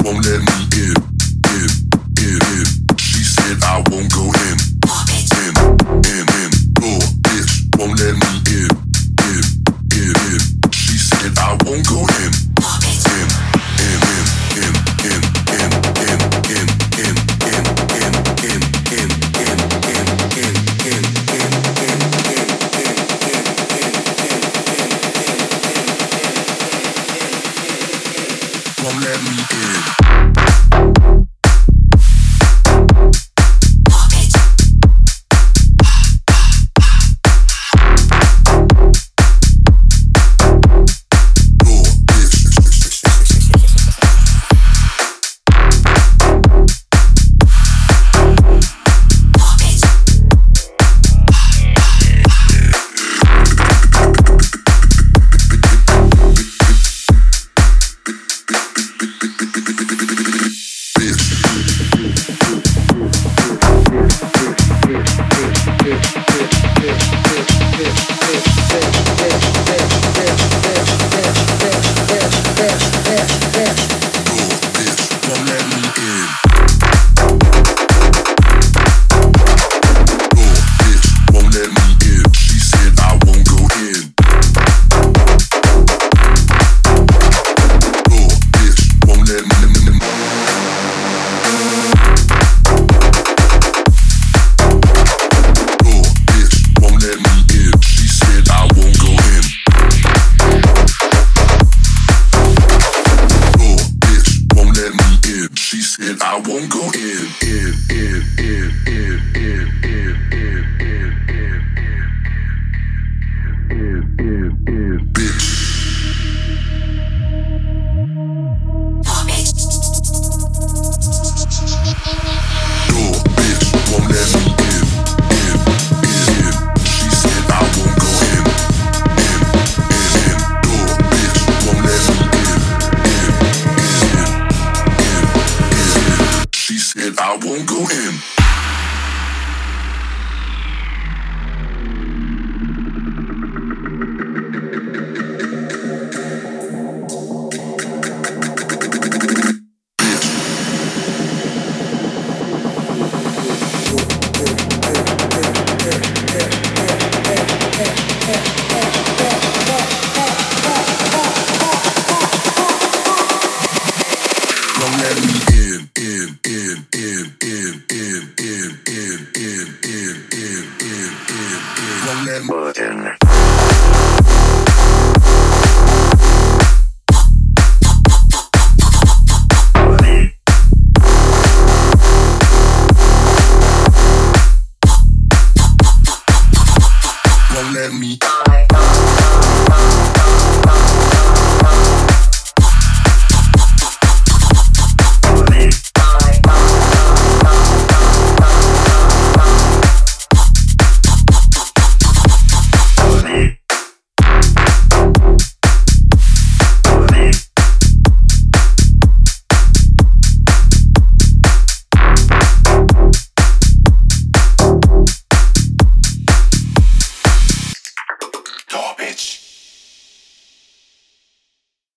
won't let me in. She said I won't go in. In. Oh, bitch, won't let me in. She said I won't go in. Won't let me in. I won't go in. Don't let me in. Don't let me in. Don't let me